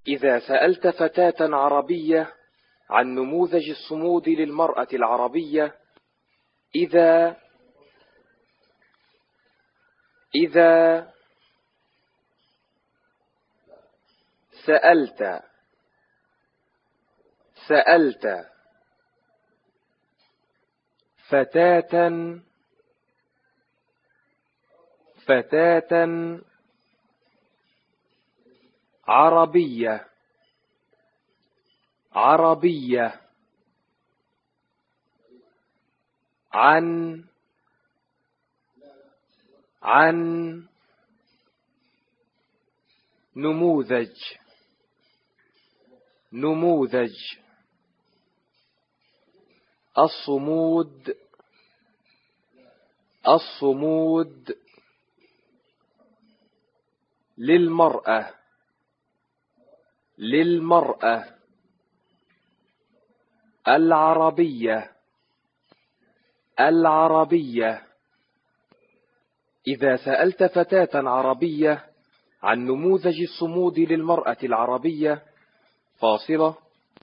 إذا سألت فتاة عربية عن نموذج الصمود للمرأة العربية، إذا سألت فتاة عربية عن نموذج الصمود للمرأة العربية. إذا سألت فتاة عربية عن نموذج الصمود للمرأة العربية، فاصلة